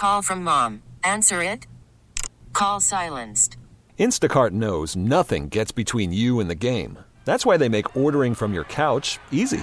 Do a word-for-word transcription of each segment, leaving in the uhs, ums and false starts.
Call from mom. Answer it. Call silenced. Instacart knows nothing gets between you and the game. That's why they make ordering from your couch easy.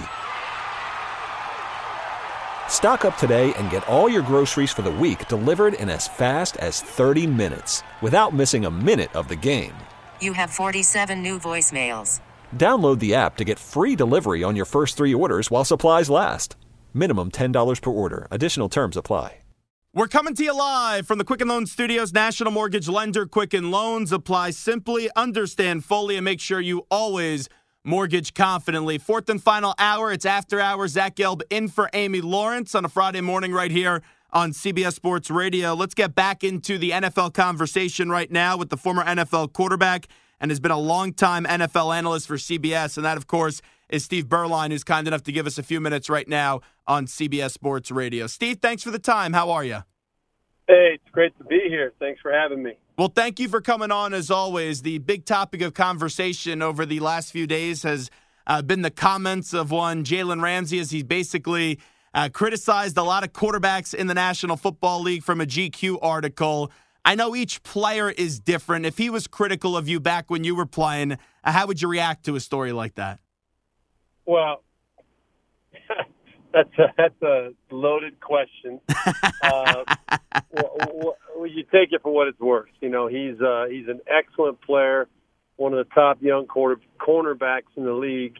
Stock up today and get all your groceries for the week delivered in as fast as thirty minutes without missing a minute of the game. You have forty-seven new voicemails. Download the app to get free delivery on your first three orders while supplies last. Minimum ten dollars per order. Additional terms apply. We're coming to you live from the Quicken Loans Studios. National Mortgage Lender. Quicken Loans. Apply simply, understand fully, and make sure you always mortgage confidently. Fourth and final hour. It's After Hours. Zach Gelb in for Amy Lawrence on a Friday morning right here on C B S Sports Radio. Let's get back into the N F L conversation right now with the former N F L quarterback and has been a longtime N F L analyst for C B S. And that, of course, is Steve Berline, who's kind enough to give us a few minutes right now on C B S Sports Radio. Steve, thanks for the time. How are you? Hey, it's great to be here. Thanks for having me. Well, thank you for coming on, as always. The big topic of conversation over the last few days has uh, been the comments of one Jalen Ramsey, as he basically uh, criticized a lot of quarterbacks in the National Football League from a G Q article. I know each player is different. If he was critical of you back when you were playing, uh, how would you react to a story like that? Well, that's a, that's a loaded question. uh, well, well, you take it for what it's worth. You know, he's uh, he's an excellent player, one of the top young quarter, cornerbacks in the league.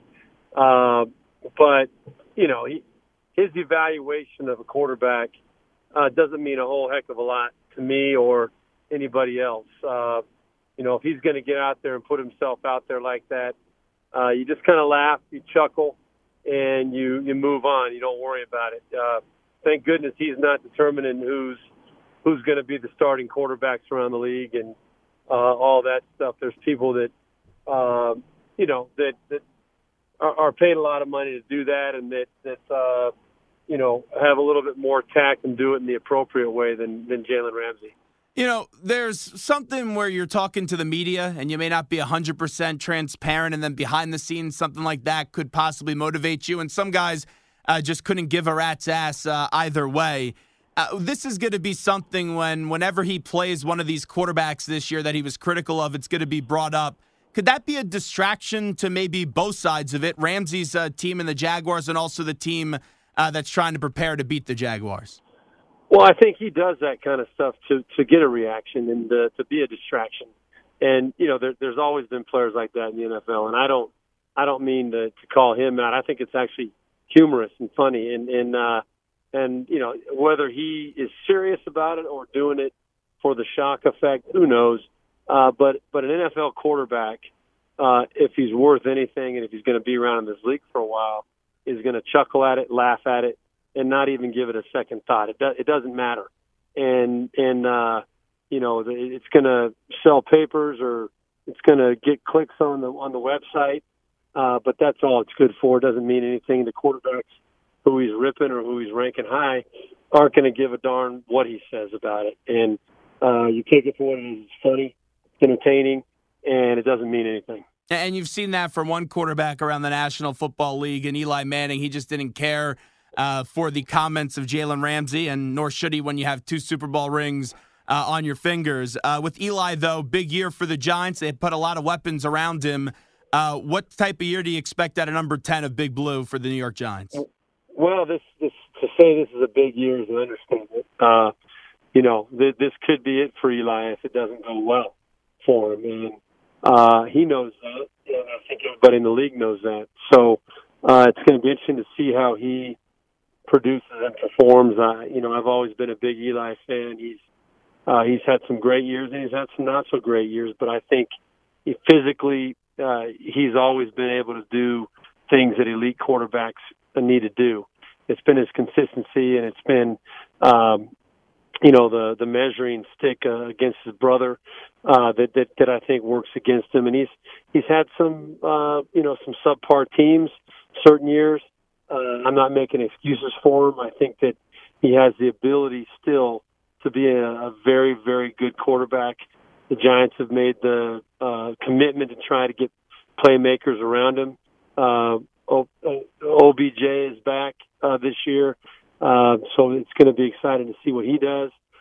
Uh, but you know, he, his evaluation of a quarterback uh, doesn't mean a whole heck of a lot to me or anybody else. Uh, you know, if he's going to get out there and put himself out there like that, uh, you just kind of laugh, you chuckle, and you, you move on. You don't worry about it. Uh, thank goodness he's not determining who's who's going to be the starting quarterbacks around the league and uh, all that stuff. There's people that, uh, you know, that, that are, are paid a lot of money to do that and that, that uh, you know, have a little bit more tact and do it in the appropriate way than, than Jalen Ramsey. You know, there's something where you're talking to the media and you may not be one hundred percent transparent, and then behind the scenes, something like that could possibly motivate you. And some guys uh, just couldn't give a rat's ass uh, either way. Uh, this is going to be something when whenever he plays one of these quarterbacks this year that he was critical of, it's going to be brought up. Could that be a distraction to maybe both sides of it, Ramsey's uh, team and the Jaguars, and also the team uh, that's trying to prepare to beat the Jaguars? Well, I think he does that kind of stuff to, to get a reaction and uh, to be a distraction. And, you know, there, there's always been players like that in the N F L. And I don't I don't mean to, to call him out. I think it's actually humorous and funny. And, and, uh, and, you know, whether he is serious about it or doing it for the shock effect, who knows. Uh, but, but an N F L quarterback, uh, if he's worth anything and if he's going to be around in this league for a while, is going to chuckle at it, laugh at it, and not even give it a second thought. It, do, it doesn't matter. And, and uh, you know, it's going to sell papers or it's going to get clicks on the on the website, uh, but that's all it's good for. It doesn't mean anything. The quarterbacks who he's ripping or who he's ranking high aren't going to give a darn what he says about it. And uh, you take it for what it is. It's funny, it's entertaining, and it doesn't mean anything. And you've seen that from one quarterback around the National Football League, and Eli Manning. He just didn't care Uh, for the comments of Jalen Ramsey, and nor should he when you have two Super Bowl rings uh, on your fingers. Uh, with Eli, though, big year for the Giants. They put a lot of weapons around him. Uh, what type of year do you expect at a number ten of Big Blue for the New York Giants? Well, this, this to say this is a big year is an understatement. Uh, you know, th- this could be it for Eli if it doesn't go well for him. And uh, he knows that, and I think everybody in the league knows that. So uh, it's going to be interesting to see how he produces and performs. Uh, you know, I've always been a big Eli fan. He's uh, he's had some great years and he's had some not so great years, but I think he physically uh, he's always been able to do things that elite quarterbacks need to do. It's been his consistency, and it's been um, you know the the measuring stick uh, against his brother uh, that, that that I think works against him. And he's he's had some uh, you know some subpar teams certain years. Uh, I'm not making excuses for him. I think that he has the ability still to be a, a very, very good quarterback. The Giants have made the uh, commitment to try to get playmakers around him. Uh, o- o- O B J is back uh, this year, uh, so it's going to be exciting to see what he does.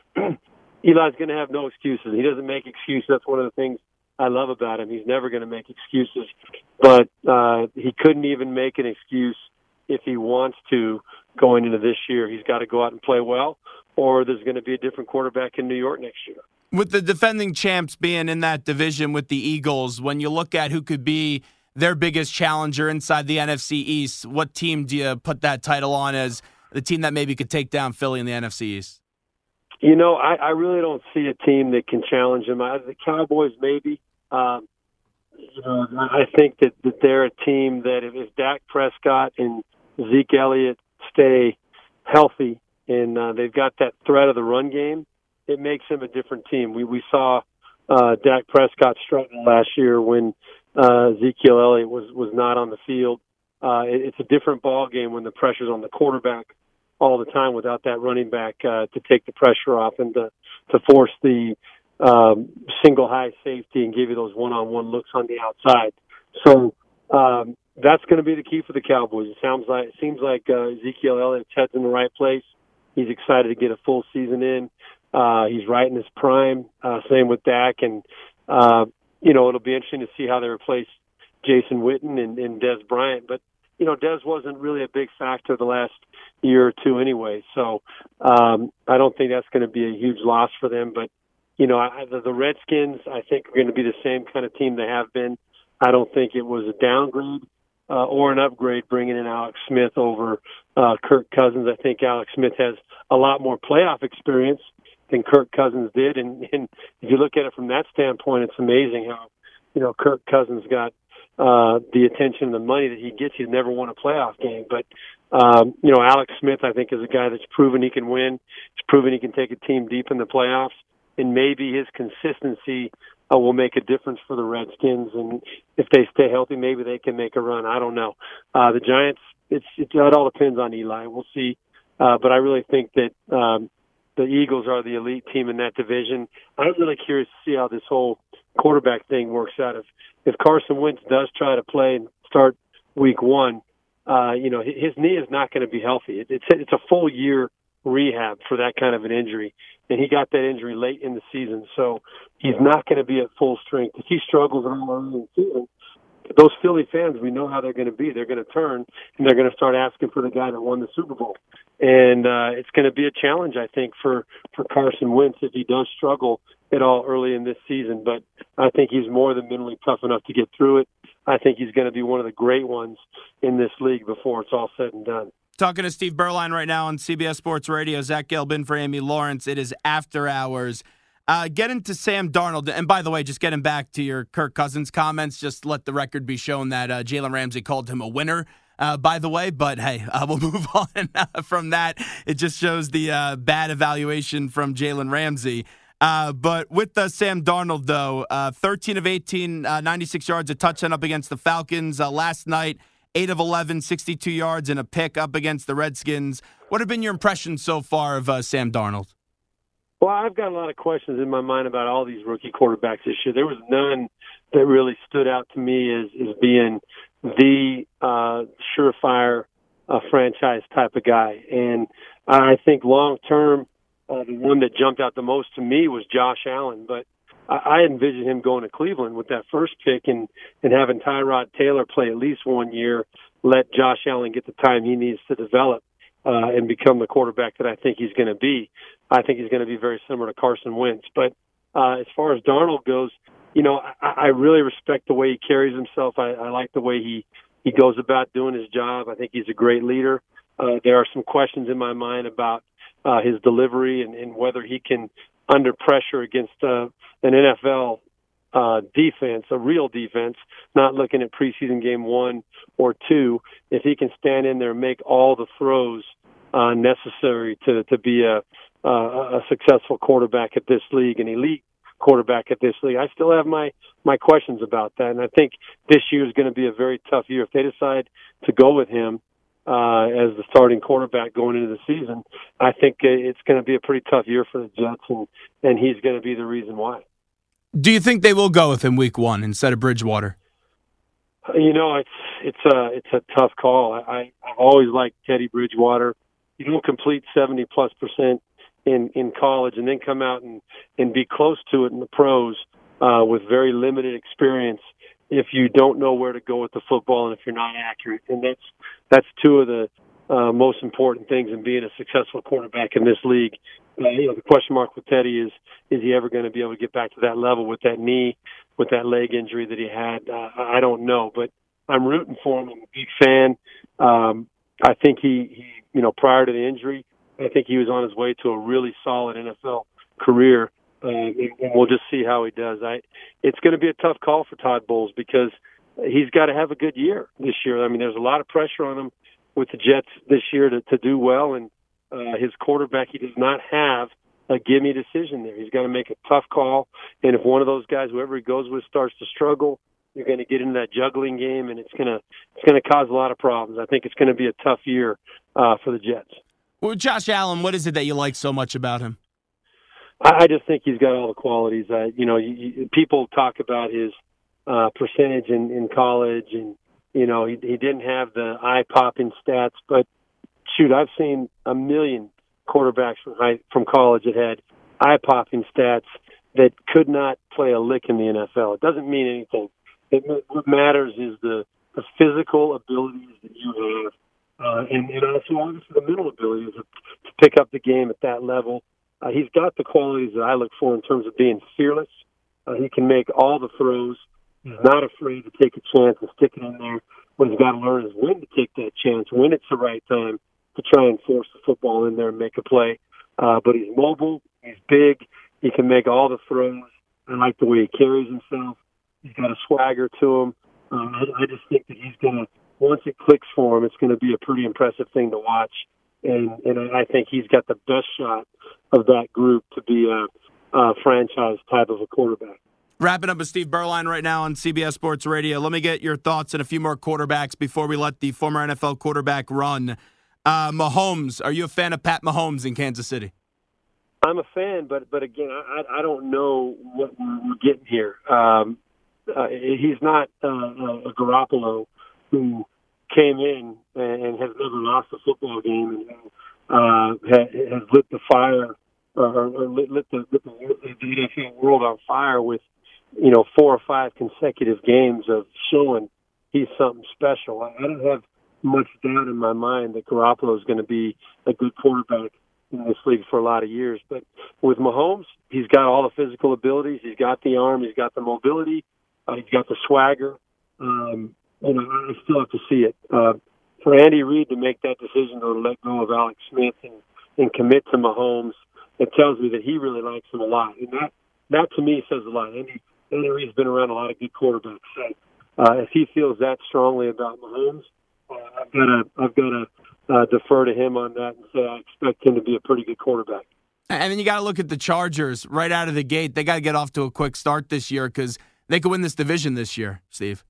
Eli's going to have no excuses. He doesn't make excuses. That's one of the things I love about him. He's never going to make excuses. But uh, he couldn't even make an excuse if he wants to going into this year. He's got to go out and play well, or there's going to be a different quarterback in New York next year. With the defending champs being in that division with the Eagles, when you look at who could be their biggest challenger inside the N F C East, what team do you put that title on as the team that maybe could take down Philly in the N F C East? You know, I, I really don't see a team that can challenge them. I, the Cowboys, maybe. Um, you know, I think that, that they're a team that if, if Dak Prescott and Zeke Elliott stay healthy and uh, they've got that threat of the run game, it makes them a different team. We we saw uh, Dak Prescott struggle last year when uh, Ezekiel Elliott was, was not on the field. Uh, it, it's a different ball game when the pressure's on the quarterback all the time without that running back uh, to take the pressure off and to, to force the um, single high safety and give you those one-on-one looks on the outside. So um, that's going to be the key for the Cowboys. It sounds like it seems like uh, Ezekiel Elliott's head's in the right place. He's excited to get a full season in. Uh, he's right in his prime. Uh, same with Dak, and uh, you know it'll be interesting to see how they replace Jason Witten and, and Dez Bryant. But you know, Dez wasn't really a big factor the last year or two anyway, so um, I don't think that's going to be a huge loss for them. But, you know, I, the, the Redskins, I think, are going to be the same kind of team they have been. I don't think it was a downgrade uh, or an upgrade bringing in Alex Smith over uh, Kirk Cousins. I think Alex Smith has a lot more playoff experience than Kirk Cousins did, and, and if you look at it from that standpoint, it's amazing how, you know, Kirk Cousins got Uh, the attention and the money that he gets. He's never won a playoff game. But, um, you know, Alex Smith, I think, is a guy that's proven he can win. He's proven he can take a team deep in the playoffs. And maybe his consistency uh, will make a difference for the Redskins. And if they stay healthy, maybe they can make a run. I don't know. Uh, the Giants, it's, it, it all depends on Eli. We'll see. Uh, but I really think that um, the Eagles are the elite team in that division. I'm really curious to see how this whole quarterback thing works out. If if Carson Wentz does try to play and start week one, uh, you know, his knee is not going to be healthy. It, it's it's a full year rehab for that kind of an injury, and he got that injury late in the season, so he's not going to be at full strength. If he struggles all early in the season, those Philly fans, we know how they're going to be. They're going to turn, and they're going to start asking for the guy that won the Super Bowl. And uh, it's going to be a challenge, I think, for, for Carson Wentz if he does struggle at all early in this season. But I think he's more than mentally tough enough to get through it. I think he's going to be one of the great ones in this league before it's all said and done. Talking to Steve Berline right now on C B S Sports Radio. Zach Gelbin for Amy Lawrence. It is After Hours. Uh, get into Sam Darnold. And by the way, just getting back to your Kirk Cousins comments, just let the record be shown that uh, Jalen Ramsey called him a winner, uh, by the way. But, hey, uh, we'll move on uh, from that. It just shows the uh, bad evaluation from Jalen Ramsey. Uh, but with uh, Sam Darnold, though, uh, thirteen of eighteen, uh, ninety-six yards, a touchdown up against the Falcons. Uh, last night, eight of eleven, sixty-two yards, and a pick up against the Redskins. What have been your impressions so far of uh, Sam Darnold? Well, I've got a lot of questions in my mind about all these rookie quarterbacks this year. There was none that really stood out to me as, as being the uh, surefire uh, franchise type of guy. And I think long-term, uh, the one that jumped out the most to me was Josh Allen. But I, I envisioned him going to Cleveland with that first pick and, and having Tyrod Taylor play at least one year, let Josh Allen get the time he needs to develop. Uh, and become the quarterback that I think he's going to be. I think he's going to be very similar to Carson Wentz. But uh, as far as Darnold goes, you know, I, I really respect the way he carries himself. I, I like the way he, he goes about doing his job. I think he's a great leader. Uh, there are some questions in my mind about uh, his delivery and, and whether he can, under pressure against uh, an N F L uh, defense, a real defense, not looking at preseason game one or two, if he can stand in there and make all the throws uh, necessary to, to be a, a, a successful quarterback at this league, an elite quarterback at this league. I still have my, my questions about that. And I think this year is going to be a very tough year. If they decide to go with him uh, as the starting quarterback going into the season, I think it's going to be a pretty tough year for the Jets, and, and he's going to be the reason why. Do you think they will go with him week one instead of Bridgewater? You know, it's it's a it's a tough call. I I've always liked Teddy Bridgewater. You don't complete seventy plus percent in, in college and then come out and, and be close to it in the pros uh, with very limited experience if you don't know where to go with the football and if you're not accurate. And that's that's two of the uh, most important things in being a successful quarterback in this league. Uh, you know, the question mark with Teddy is, is he ever going to be able to get back to that level with that knee, with that leg injury that he had? Uh, I don't know, but I'm rooting for him. I'm a big fan. Um, I think he, he, you know, prior to the injury, I think he was on his way to a really solid N F L career. Uh, and, and we'll just see how he does. I, it's going to be a tough call for Todd Bowles because he's got to have a good year this year. I mean, there's a lot of pressure on him with the Jets this year to, to do well, and uh, his quarterback, he does not have a gimme decision there. He's got to make a tough call, and if one of those guys, whoever he goes with, starts to struggle, you're going to get into that juggling game, and it's going to it's going to cause a lot of problems. I think it's going to be a tough year uh, for the Jets. Well, Josh Allen, what is it that you like so much about him? I just think he's got all the qualities. Uh, you know, you, you, people talk about his uh, percentage in, in college, and you know he, he didn't have the eye-popping stats. But shoot, I've seen a million quarterbacks from high, from college that had eye-popping stats that could not play a lick in the N F L. It doesn't mean anything. It, what matters is the, the physical abilities that you have, uh, and, and also obviously the mental abilities to, to pick up the game at that level. Uh, he's got the qualities that I look for in terms of being fearless. Uh, he can make all the throws. He's not afraid to take a chance and stick it in there. What he's got to learn is when to take that chance, when it's the right time to try and force the football in there and make a play. Uh, but he's mobile. He's big. He can make all the throws. I like the way he carries himself. He's got a swagger to him. Uh, I, I just think that he's going to, once it clicks for him, it's going to be a pretty impressive thing to watch. And, and I think he's got the best shot of that group to be a, a franchise type of a quarterback. Wrapping up with Steve Berline right now on C B S Sports Radio. Let me get your thoughts on a few more quarterbacks before we let the former N F L quarterback run. Uh, Mahomes, are you a fan of Pat Mahomes in Kansas City? I'm a fan, but but again, I, I don't know what we're getting here. Um, uh, he's not uh, a Garoppolo who came in and has never lost a football game and uh, has lit the fire or, or lit, lit, the, lit the N F L world on fire with, you know, four or five consecutive games of showing he's something special. I, I don't have much doubt in my mind that Garoppolo is going to be a good quarterback in this league for a lot of years. But with Mahomes, he's got all the physical abilities. He's got the arm. He's got the mobility. Uh, he's got the swagger. Um, you know, I still have to see it. Uh, for Andy Reid to make that decision to let go of Alex Smith and, and commit to Mahomes, it tells me that he really likes him a lot. And that, that to me says a lot. Andy, Andy Reid's been around a lot of good quarterbacks. So uh, if he feels that strongly about Mahomes, uh, I've got to, I've got to uh, defer to him on that and say I expect him to be a pretty good quarterback. And then you got to look at the Chargers right out of the gate. They got to get off to a quick start this year because they could win this division this year, Steve.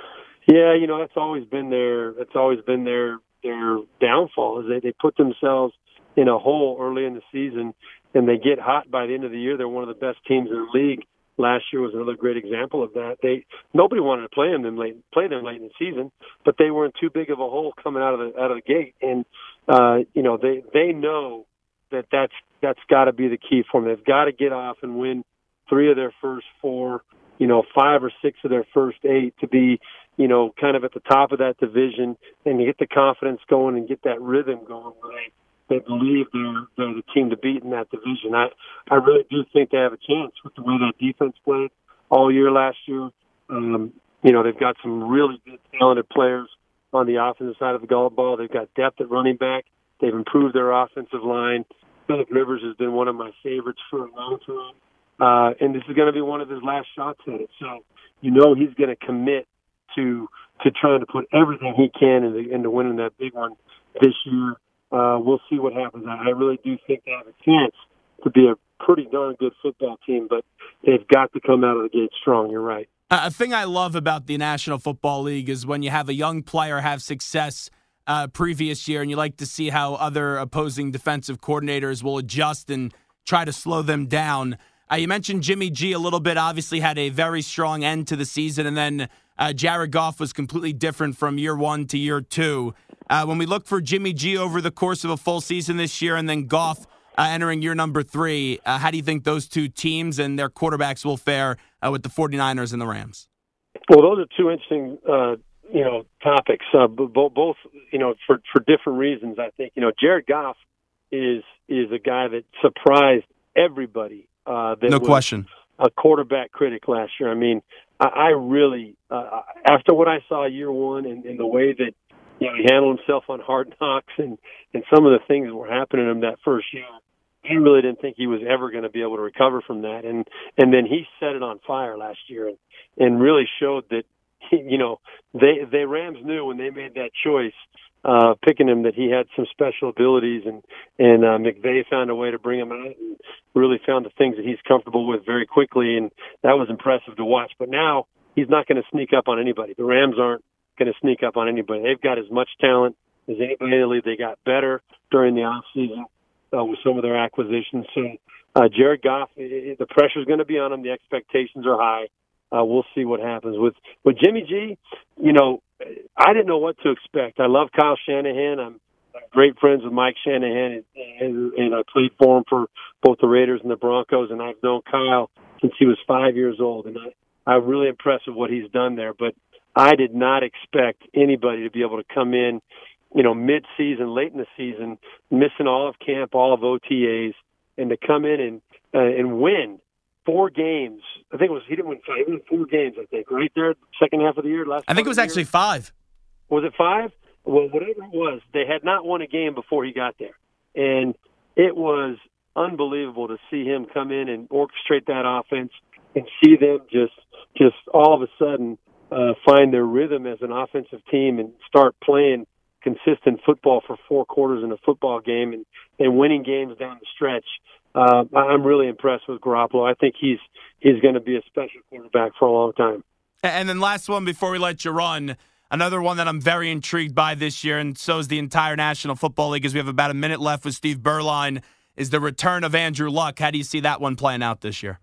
Yeah, you know, that's always been their that's always been their their downfall is they, they put themselves in a hole early in the season and they get hot by the end of the year. They're one of the best teams in the league. Last year was another great example of that. They nobody wanted to play them late play them late in the season, but they were in too big of a hole coming out of the out of the gate. And uh, you know, they they know that that's that's got to be the key for them. They've got to get off and win three of their first four, you know, five or six of their first eight to be, you know, kind of at the top of that division and get the confidence going and get that rhythm going where they, they believe they're, they're the team to beat in that division. I, I really do think they have a chance with the way that defense played all year last year. Um, you know, they've got some really good, talented players on the offensive side of the ball. They've got depth at running back. They've improved their offensive line. Phillip Rivers has been one of my favorites for a long time. Uh, and this is going to be one of his last shots at it. So, you know, he's going to commit to to trying to put everything he can into, into winning that big one this year. Uh, we'll see what happens. I really do think they have a chance to be a pretty darn good football team, but they've got to come out of the gate strong. You're right. Uh, a thing I love about the National Football League is when you have a young player have success uh, previous year, and you like to see how other opposing defensive coordinators will adjust and try to slow them down. Uh, you mentioned Jimmy G a little bit, obviously had a very strong end to the season, and then uh, Jared Goff was completely different from year one to year two. Uh, when we look for Jimmy G over the course of a full season this year and then Goff uh, entering year number three. Uh, how do you think those two teams and their quarterbacks will fare uh, with the 49ers and the Rams? Well, those are two interesting, uh, you know, topics. Uh, both, both, you know, for for different reasons. I think, you know, Jared Goff is is a guy that surprised everybody. Uh, that no was question. A quarterback critic last year. I mean, I, I really, uh, after what I saw year one and, and the way that, you know, he handled himself on Hard Knocks and, and some of the things that were happening to him that first year, I really didn't think he was ever going to be able to recover from that. And, and then he set it on fire last year and, and really showed that, you know, they, they Rams knew when they made that choice, uh, picking him, that he had some special abilities, and, and, uh, McVay found a way to bring him out and really found the things that he's comfortable with very quickly. And that was impressive to watch. But now he's not going to sneak up on anybody. The Rams aren't going to sneak up on anybody. They've got as much talent as anybody in the league. They got better during the offseason uh, with some of their acquisitions. So, uh, Jared Goff, it, the pressure's going to be on him. The expectations are high. Uh, we'll see what happens with, with Jimmy G. You know, I didn't know what to expect. I love Kyle Shanahan. I'm great friends with Mike Shanahan, and, and, and I played for him for both the Raiders and the Broncos, and I've known Kyle since he was five years old, and I, I'm really impressed with what he's done there. But I did not expect anybody to be able to come in, you know, mid-season, late in the season, missing all of camp, all of O T As, and to come in and uh, and win four games. I think it was, he didn't win five, he won four games, I think, right there, second half of the year. Last I think it was actually five. Was it five? Well, whatever it was, they had not won a game before he got there. And it was unbelievable to see him come in and orchestrate that offense and see them just, just all of a sudden uh, find their rhythm as an offensive team and start playing consistent football for four quarters in a football game and, and winning games down the stretch. Uh, I'm really impressed with Garoppolo. I think he's he's going to be a special quarterback for a long time. And then last one before we let you run, another one that I'm very intrigued by this year, and so is the entire National Football League, as we have about a minute left with Steve Berline, is the return of Andrew Luck. How do you see that one playing out this year?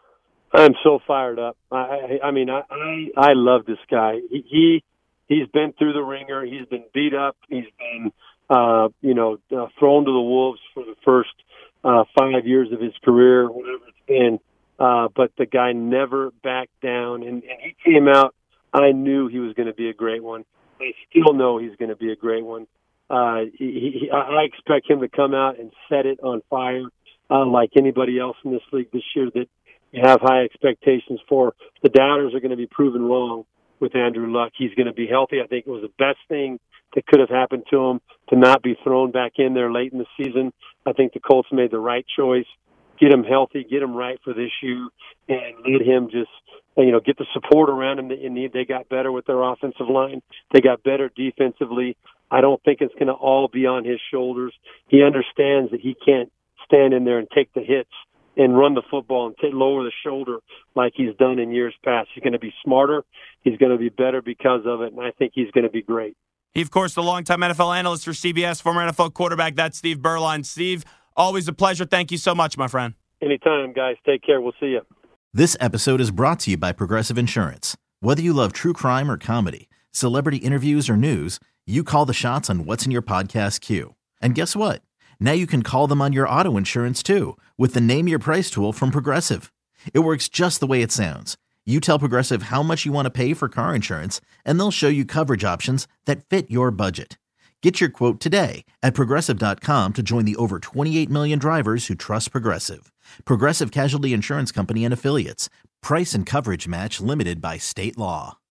I'm so fired up. I, I, I mean, I, I I love this guy. He, he he's been through the ringer. He's been beat up. He's been uh, you know uh, thrown to the wolves for the first uh, five years of his career, whatever it's been. Uh, but the guy never backed down, and, and he came out. I knew he was going to be a great one. I still know he's going to be a great one. Uh, he, he, I expect him to come out and set it on fire, uh, like anybody else in this league this year that you have high expectations for. The doubters are going to be proven wrong with Andrew Luck. He's going to be healthy. I think it was the best thing that could have happened to him to not be thrown back in there late in the season. I think the Colts made the right choice. Get him healthy, get him right for this year, and let him just, you know, get the support around him that you need. They got better with their offensive line. They got better defensively. I don't think it's going to all be on his shoulders. He understands that he can't stand in there and take the hits and run the football and t- lower the shoulder like he's done in years past. He's going to be smarter. He's going to be better because of it, and I think he's going to be great. He, of course, the longtime N F L analyst for C B S, former N F L quarterback. That's Steve Berline. Steve, always a pleasure. Thank you so much, my friend. Anytime, guys. Take care. We'll see you. This episode is brought to you by Progressive Insurance. Whether you love true crime or comedy, celebrity interviews or news, you call the shots on what's in your podcast queue. And guess what? Now you can call them on your auto insurance too with the Name Your Price tool from Progressive. It works just the way it sounds. You tell Progressive how much you want to pay for car insurance, and they'll show you coverage options that fit your budget. Get your quote today at Progressive dot com to join the over twenty-eight million drivers who trust Progressive. Progressive Casualty Insurance Company and Affiliates. Price and coverage match limited by state law.